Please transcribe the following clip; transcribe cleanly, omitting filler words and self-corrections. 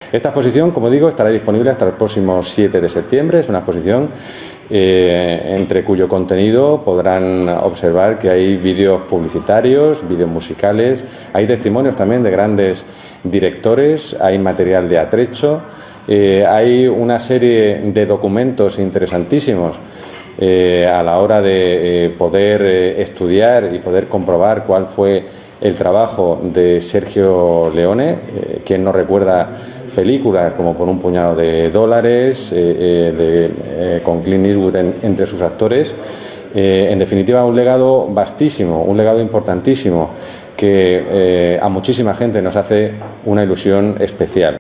Esta exposición, como digo, estará disponible hasta el próximo 7 de septiembre. Es una exposición entre cuyo contenido podrán observar que hay vídeos publicitarios, vídeos musicales, hay testimonios también de grandes directores, hay material de atrecho, hay una serie de documentos interesantísimos a la hora de poder estudiar y poder comprobar cuál fue el trabajo de Sergio Leone. Quien no recuerda películas como Por un puñado de dólares, con Clint Eastwood entre sus actores. En definitiva, un legado vastísimo, un legado importantísimo que a muchísima gente nos hace una ilusión especial.